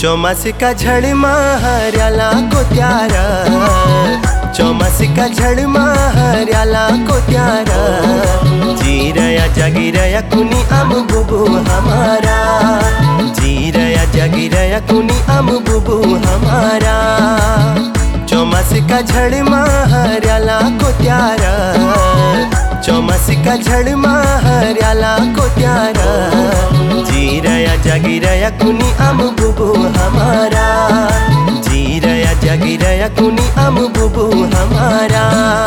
चौमासी का झड़ हरियाला को त्यारा, चौमासी का झड़ हरियाला को त्यारा। जी रया जागी रया कुनी अम बुबू हमारा, जी रया जागी रया कुनी अम बुबू हमारा। चौमासी का झड़ हरियाला को त्यारा, चौमासी का झड़ हरियाला को त्यारा। जी रया जागी रया कुनी अम बुबू हमारा, जी रया जागी रया कुनी अम बुबू हमारा।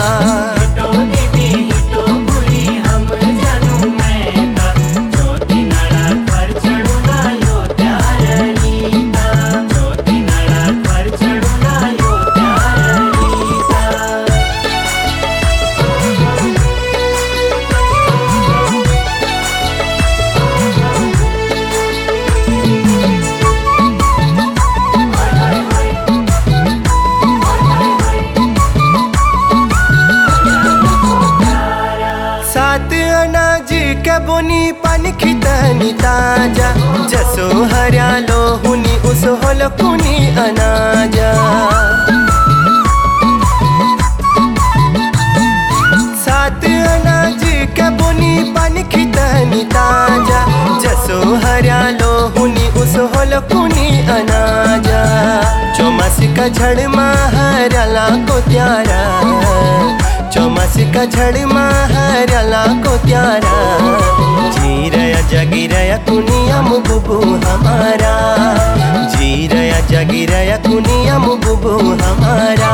के बोनी पानी खितनी ताजा, जसो हरियालो हुनी उस होलो कुनी अनाजा। सात अनाज के बोनी पानी खितनी ताजा, जसो हरियालो हुनी उस होलो कुनी अनाजा। चौमासी का झड़ हरियाला को त्यारा, चौमासी का झड़ हरियाला को त्यारा। जी रया जागी रया कुनी अम बुबू हमारा, जी रया जागी रया कुनी अम बुबू हमारा।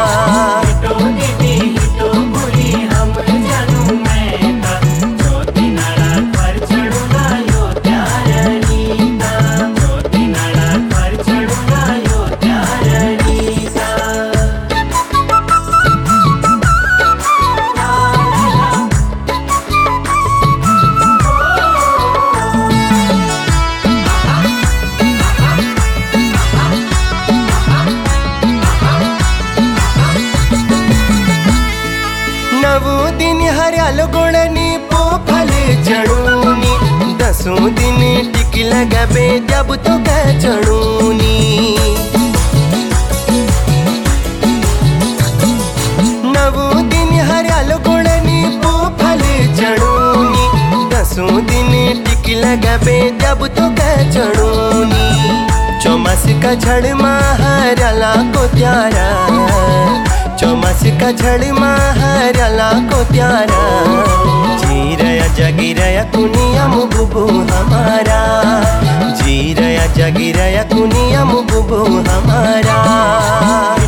दिन हरियालो गोड़नी पोफल चढ़ूनी, 10 दिन टिक लगबे जब तो कह चढ़ूनी। 9 दिन हरियालो गोड़नी पोफल चढ़ूनी, 10 दिन टिक लगबे जब तो कह चढ़ूनी। चौमासी का झड़ हरियाला को त्यारा, चौमासी का झड़ हरियाला को त्यारा। जी रया जागी रया कुनी अम बुबू हमारा, जी रया जागी रया कुनी अम बुबू हमारा।